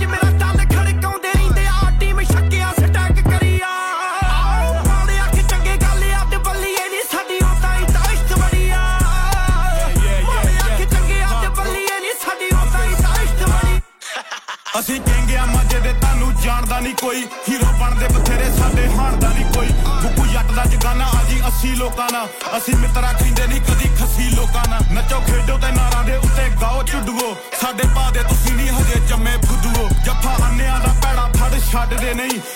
ਅੱਜ ਮੇਰਾ ਚੱਲ ਖੜਕਾਉਂਦੇ ਰਹਿੰਦੇ ਆ ਟੀਮ ਛੱਕਿਆ ਸਟੈਕ ਕਰੀਆ ਪਾਉਂਦੇ ਅੱਖ ਚੰਗੇ ਗੱਲ ਅੱਧ ਬੱਲੀਏ ਨੀ ਸਾਡੀ ਉਦਾਂ ਹੀ ਤਾਸ਼ਤ ਬੜੀਆ ਪਾਉਂਦੇ ਅੱਖ ਚੰਗੇ ਅੱਧ ਬੱਲੀਏ ਨੀ ਸਾਡੀ ਉਦਾਂ ਹੀ ਤਾਸ਼ਤ ਬੜੀ ਅਸੀਂ ਕਹਿੰਗਿਆ ਮਾਝੇ ਦੇ ਤੁਹਾਨੂੰ ਜਾਣਦਾ ਨਹੀਂ ਕੋਈ ਹੀਰੋ ਬਣਦੇ ਬਥੇਰੇ ਸਾਡੇ ਹਾਣਦਾ ਨਹੀਂ ਕੋਈ ਬੁੱਕੂ ਜੱਟ ਦਾ ਜਗਾਨਾ ਆਜੀ 80 ਲੋਕਾਂ ਨਾਲ ਅਸੀਂ ਮਿੱਤਰਾ ਕਹਿੰਦੇ ਨਹੀਂ ਕਦੀ ਖੱਸੀ ਲੋਕਾਂ ਨਾਲ ਨੱਚੋ ਖੇਡੋ ਤੇ ਨਾਰਾਂ ਦੇ ਉੱਤੇ ਗਾਓ ਝੁੱਡੂਓ ਸਾਡੇ ਭਾ ਦੇ ਤੁਸੀਂ ਨਹੀਂ ਹਜੇ ਜੰਮੇ ਫੁੱਦੂਓ ਜੱਫਾ ਅੰਨਿਆਂ ਦਾ ਭੈੜਾ ਫੜ ਛੱਡਦੇ ਨਹੀਂ